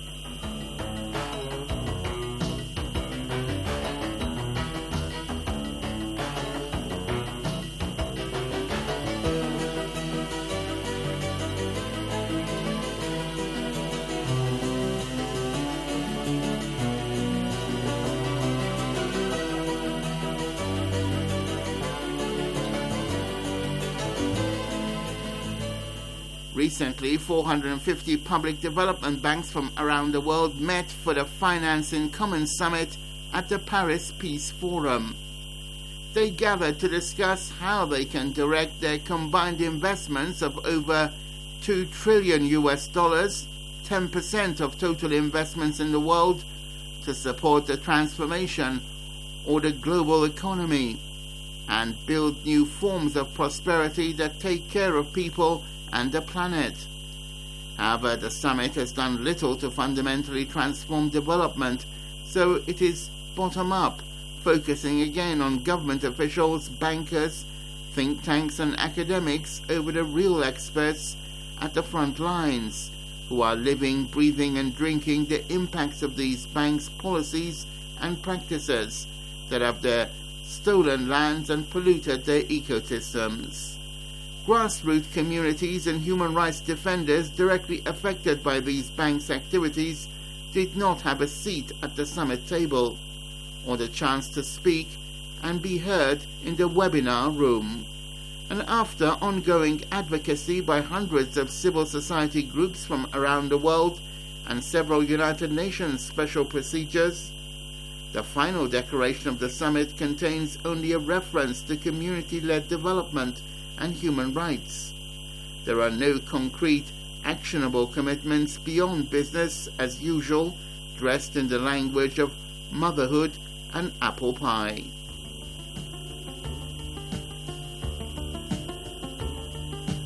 Recently, four hundred fifty public development banks from around the world met for the Finance in Common Summit at the Paris Peace Forum. They gathered to discuss how they can direct their combined investments of over two trillion U S dollars, ten percent of total investments in the world, to support the transformation or the global economy and build new forms of prosperity that take care of people and the planet. However, the summit has done little to fundamentally transform development, so it is bottom-up, focusing again on government officials, bankers, think tanks and academics over the real experts at the front lines, who are living, breathing and drinking the impacts of these banks' policies and practices that have their stolen lands and polluted their ecosystems. Grassroots communities and human rights defenders directly affected by these banks' activities did not have a seat at the summit table or the chance to speak and be heard in the webinar room. And after ongoing advocacy by hundreds of civil society groups from around the world and several United Nations special procedures, the final declaration of the summit contains only a reference to community-led development and human rights. There are no concrete, actionable commitments beyond business as usual, dressed in the language of motherhood and apple pie.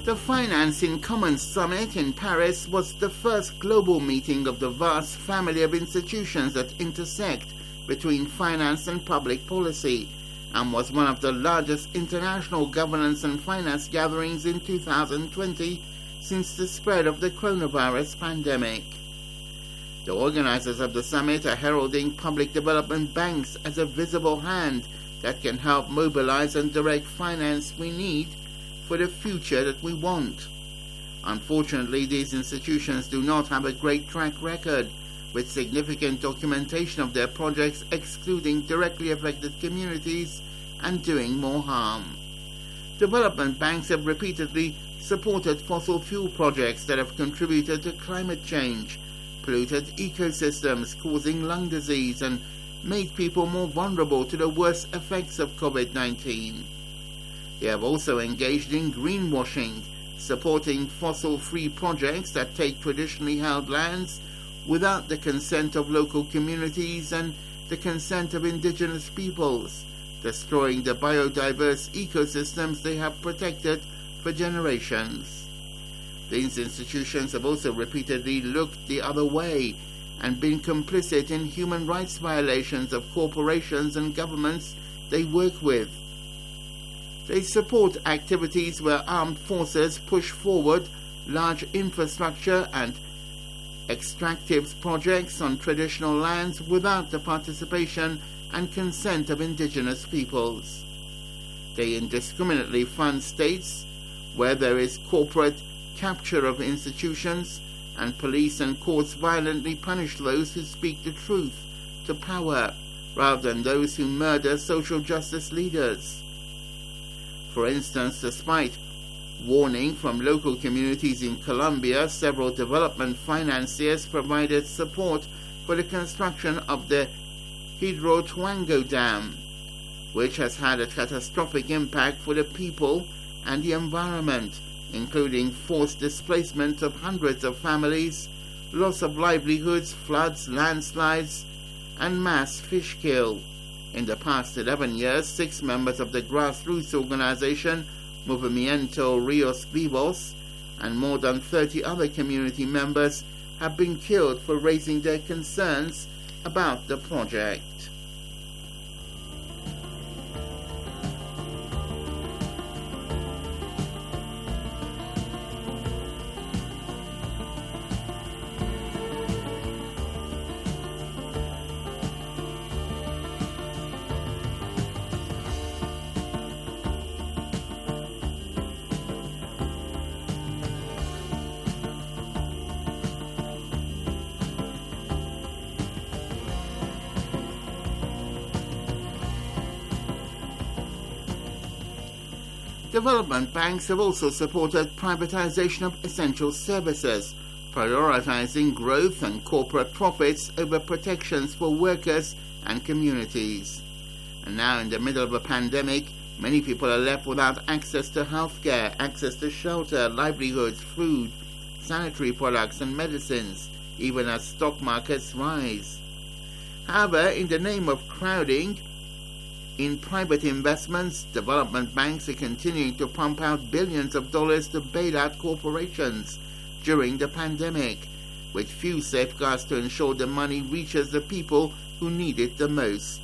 The Finance in Common Summit in Paris was the first global meeting of the vast family of institutions that intersect between finance and public policy, and was one of the largest international governance and finance gatherings in two thousand twenty since the spread of the coronavirus pandemic. The organizers of the summit are heralding public development banks as a visible hand that can help mobilize and direct finance we need for the future that we want. Unfortunately, these institutions do not have a great track record, with significant documentation of their projects excluding directly affected communities and doing more harm. Development banks have repeatedly supported fossil fuel projects that have contributed to climate change, polluted ecosystems causing lung disease, and made people more vulnerable to the worst effects of COVID nineteen. They have also engaged in greenwashing, supporting fossil-free projects that take traditionally held lands without the consent of local communities and the consent of indigenous peoples, destroying the biodiverse ecosystems they have protected for generations. These institutions have also repeatedly looked the other way and been complicit in human rights violations of corporations and governments they work with. They support activities where armed forces push forward large infrastructure and extractive projects on traditional lands without the participation and consent of indigenous peoples. They indiscriminately fund states where there is corporate capture of institutions, and police and courts violently punish those who speak the truth to power, rather than those who murder social justice leaders. For instance, despite warning from local communities in Colombia, several development financiers provided support for the construction of the Hidroituango Dam, which has had a catastrophic impact for the people and the environment, including forced displacement of hundreds of families, loss of livelihoods, floods, landslides, and mass fish kill. In the past eleven years, six members of the grassroots organization Movimiento Rios Vivos and more than thirty other community members have been killed for raising their concerns about the project. Development banks have also supported privatization of essential services, prioritizing growth and corporate profits over protections for workers and communities. And now, in the middle of a pandemic, many people are left without access to healthcare, access to shelter, livelihoods, food, sanitary products, and medicines, even as stock markets rise. However, in the name of crowding in private investments, development banks are continuing to pump out billions of dollars to bail out corporations during the pandemic, with few safeguards to ensure the money reaches the people who need it the most.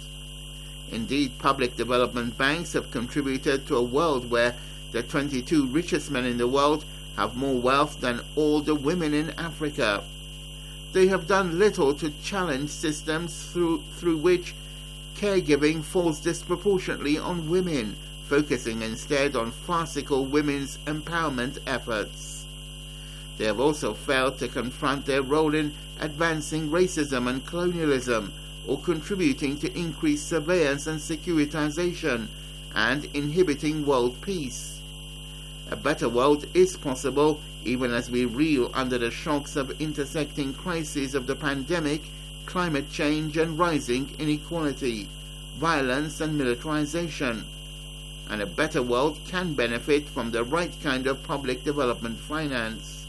Indeed, public development banks have contributed to a world where the twenty-two richest men in the world have more wealth than all the women in Africa. They have done little to challenge systems through, through which caregiving falls disproportionately on women, focusing instead on farcical women's empowerment efforts. They have also failed to confront their role in advancing racism and colonialism, or contributing to increased surveillance and securitization, and inhibiting world peace. A better world is possible even as we reel under the shocks of intersecting crises of the pandemic, climate change, and rising inequality, violence, and militarization. And a better world can benefit from the right kind of public development finance.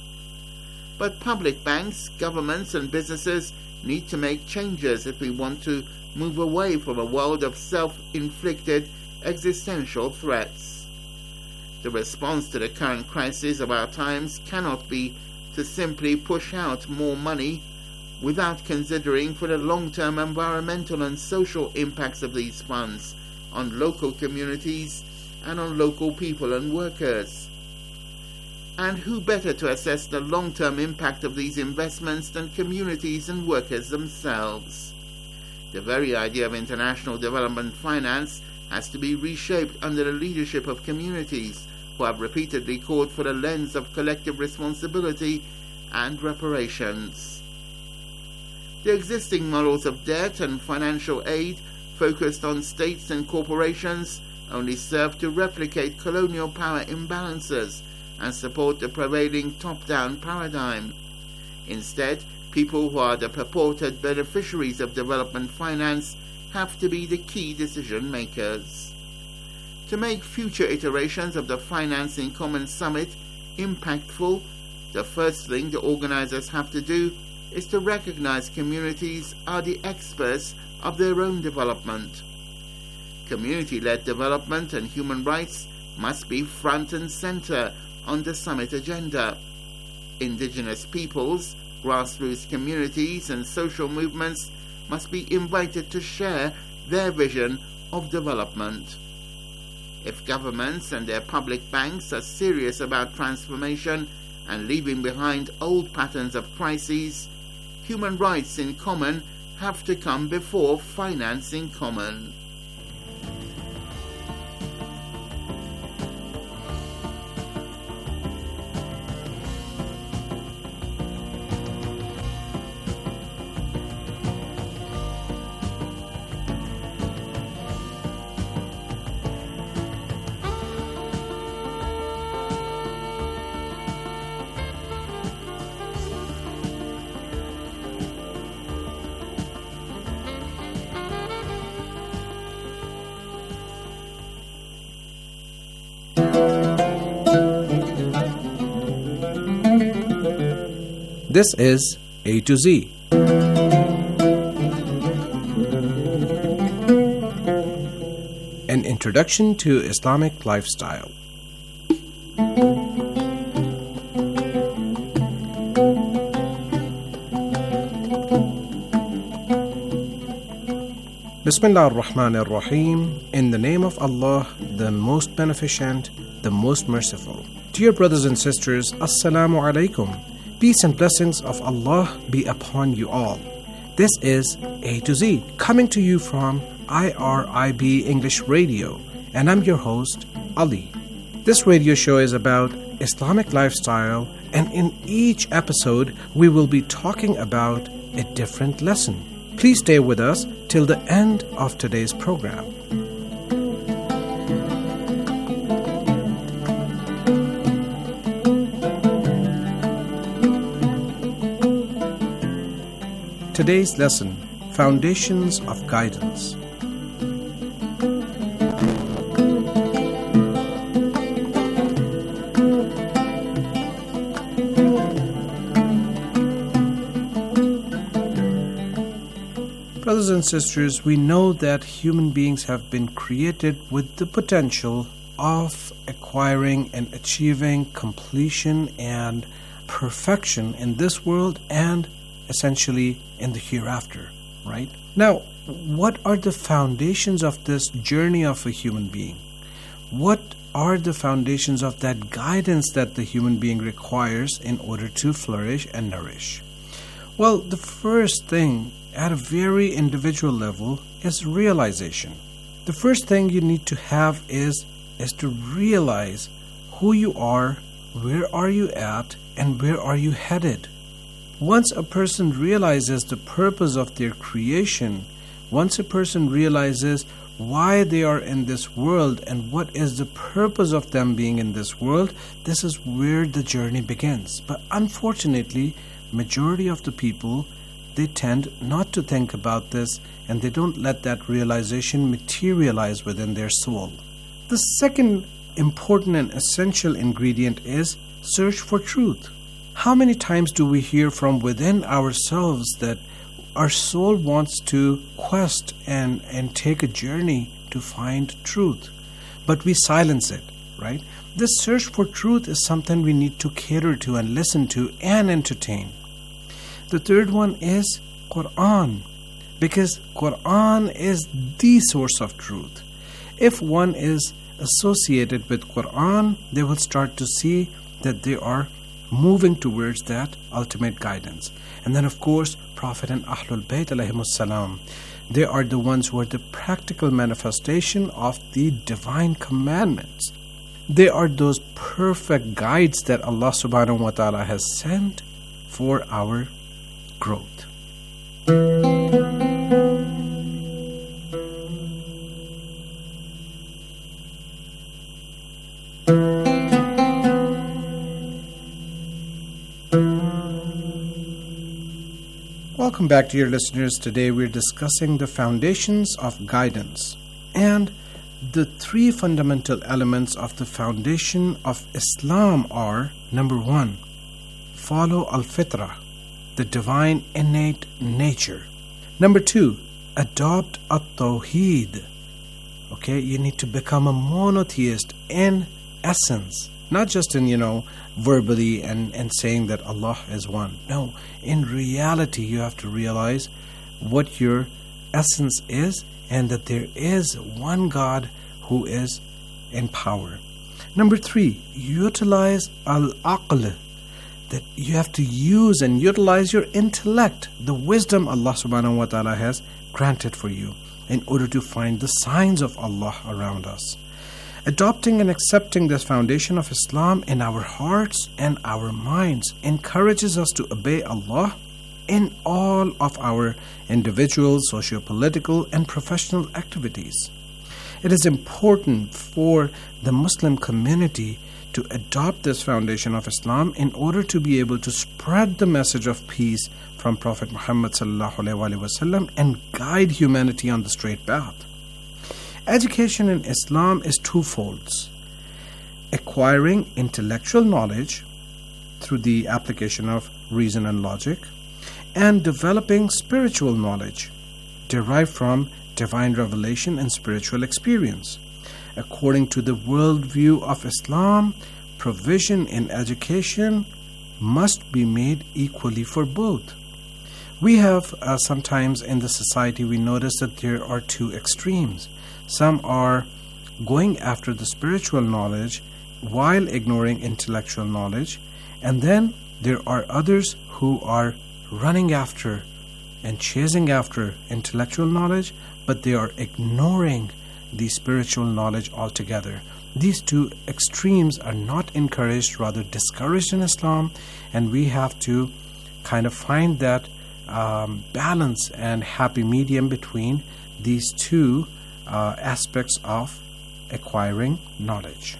But public banks, governments, and businesses need to make changes if we want to move away from a world of self-inflicted existential threats. The response to the current crisis of our times cannot be to simply push out more money without considering for the long-term environmental and social impacts of these funds on local communities and on local people and workers. And who better to assess the long-term impact of these investments than communities and workers themselves? The very idea of international development finance has to be reshaped under the leadership of communities who have repeatedly called for the lens of collective responsibility and reparations. The existing models of debt and financial aid focused on states and corporations only serve to replicate colonial power imbalances and support the prevailing top-down paradigm. Instead, people who are the purported beneficiaries of development finance have to be the key decision makers. To make future iterations of the Finance in Common Summit impactful, the first thing the organizers have to do is to recognize communities are the experts of their own development. Community-led development and human rights must be front and center on the summit agenda. Indigenous peoples, grassroots communities, and social movements must be invited to share their vision of development. If governments and their public banks are serious about transformation and leaving behind old patterns of crises, human rights in common have to come before finance in common. This is A to Z. An introduction to Islamic lifestyle. Bismillah ar-Rahman ar-Rahim. In the name of Allah, the most beneficent, the most merciful. Dear brothers and sisters, Assalamu alaikum. Peace and blessings of Allah be upon you all. This is A to Z, coming to you from I R I B English Radio, and I'm your host, Ali. This radio show is about Islamic lifestyle, and in each episode we will be talking about a different lesson. Please stay with us till the end of today's program. Today's lesson, Foundations of Guidance. Brothers and sisters, we know that human beings have been created with the potential of acquiring and achieving completion and perfection in this world and essentially in the hereafter, right? Now, what are the foundations of this journey of a human being? What are the foundations of that guidance that the human being requires in order to flourish and nourish? Well, the first thing at a very individual level is realization. The first thing you need to have is, is to realize who you are, where are you at, and where are you headed. Once a person realizes the purpose of their creation, once a person realizes why they are in this world and what is the purpose of them being in this world, this is where the journey begins. But unfortunately, majority of the people, they tend not to think about this, and they don't let that realization materialize within their soul. The second important and essential ingredient is search for truth. How many times do we hear from within ourselves that our soul wants to quest and, and take a journey to find truth, but we silence it? right? This search for truth is something we need to cater to and listen to and entertain. The third one is Quran, because Quran is the source of truth. If one is associated with Quran, they will start to see that they are moving towards that ultimate guidance. And then of course, Prophet and Ahlul Bayt alayhimus salam, they are the ones who are the practical manifestation of the divine commandments. They are those perfect guides that Allah subhanahu wa ta'ala has sent for our growth. Welcome back, dear listeners. Today we're discussing the foundations of guidance and the three fundamental elements of the foundation of Islam are: number one, follow al-fitrah, the divine innate nature. Number two, adopt at-tawheed. Okay, you need to become a monotheist in essence, not just in, you know, verbally and, and saying that Allah is one. No, in reality, you have to realize what your essence is and that there is one God who is in power. Number three, utilize al-aql, that you have to use and utilize your intellect, the wisdom Allah subhanahu wa ta'ala has granted for you in order to find the signs of Allah around us. Adopting and accepting this foundation of Islam in our hearts and our minds encourages us to obey Allah in all of our individual, socio-political, and professional activities. It is important for the Muslim community to adopt this foundation of Islam in order to be able to spread the message of peace from Prophet Muhammad sallallahu alaihi wasallam and guide humanity on the straight path. Education in Islam is twofold: acquiring intellectual knowledge through the application of reason and logic, and developing spiritual knowledge derived from divine revelation and spiritual experience. According to the worldview of Islam, provision in education must be made equally for both. We have uh, sometimes in the society we notice that there are two extremes. Some are going after the spiritual knowledge while ignoring intellectual knowledge, and then there are others who are running after and chasing after intellectual knowledge, but they are ignoring the spiritual knowledge altogether. These two extremes are not encouraged, rather discouraged in Islam, and we have to kind of find that um, balance and happy medium between these two uh, aspects of acquiring knowledge.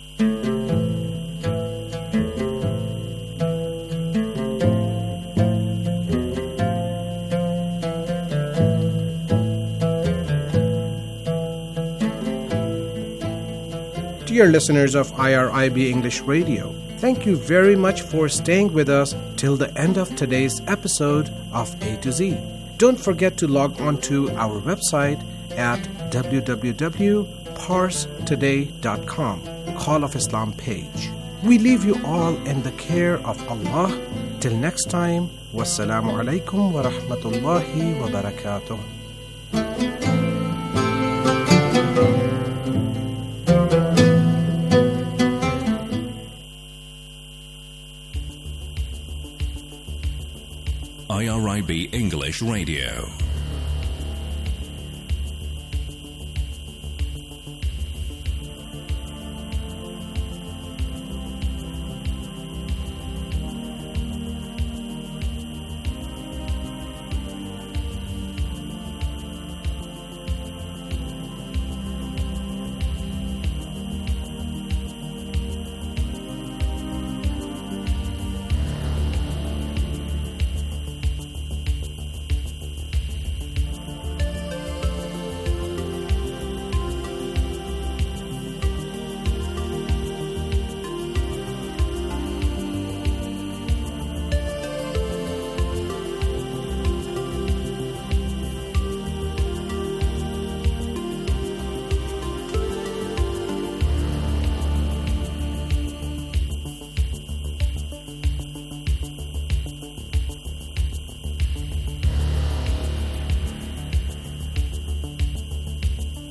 Dear listeners of I R I B English Radio, thank you very much for staying with us till the end of today's episode of A to Z. Don't forget to log on to our website at w w w dot pars today dot com, Call of Islam page. We leave you all in the care of Allah. Till next time, wassalamu alaikum wa rahmatullahi wa barakatuh. I R I B English Radio.